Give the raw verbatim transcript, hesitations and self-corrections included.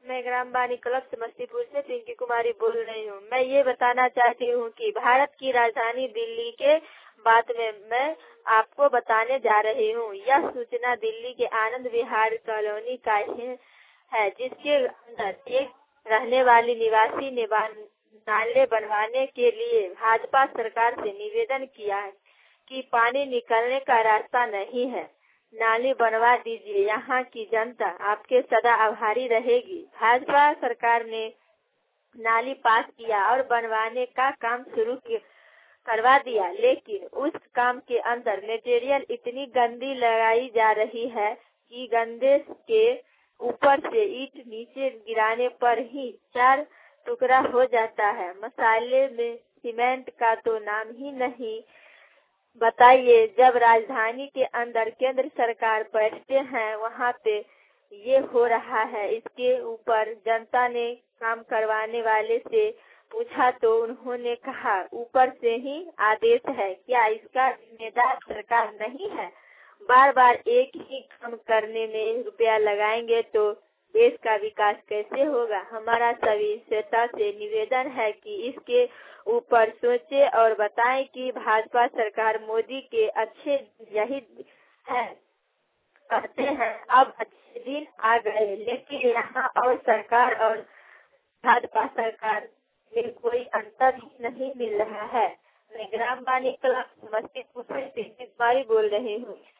मैं ग्राम वाणी क्लब समस्तीपुर से पिंकी कुमारी बोल रही हूँ। मैं ये बताना चाहती हूँ कि भारत की राजधानी दिल्ली के बात में मैं आपको बताने जा रही हूँ। यह सूचना दिल्ली के आनंद विहार कॉलोनी का है, जिसके अंदर एक रहने वाली निवासी ने नाले बनवाने के लिए भाजपा सरकार से निवेदन किया है कि पानी निकलने का रास्ता नहीं है, नाली बनवा दीजिए। यहाँ की जनता आपके सदा आभारी रहेगी। भाजपा सरकार ने नाली पास किया और बनवाने का काम शुरू करवा दिया, लेकिन उस काम के अंदर मटेरियल इतनी गंदी लगाई जा रही है कि गंदे के ऊपर से ईंट नीचे गिराने पर ही चार टुकड़ा हो जाता है। मसाले में सीमेंट का तो नाम ही नहीं। बताइए, जब राजधानी के अंदर केंद्र सरकार बैठते हैं वहाँ पे ये हो रहा है। इसके ऊपर जनता ने काम करवाने वाले से पूछा तो उन्होंने कहा ऊपर से ही आदेश है। क्या इसका जिम्मेदार सरकार नहीं है? बार बार एक ही काम करने में रुपया लगाएंगे तो देश का विकास कैसे होगा? हमारा सभी श्रोता से निवेदन है कि इसके ऊपर सोचे और बताएं कि भाजपा सरकार मोदी के अच्छे यही है कहते हैं। अब अच्छे दिन आ गए, लेकिन यहाँ और सरकार और भाजपा सरकार में कोई अंतर ही नहीं मिल रहा है। मैं ग्राम वाणी क्लब समस्तीपुर से पिंकी कुमारी बोल रही हूँ।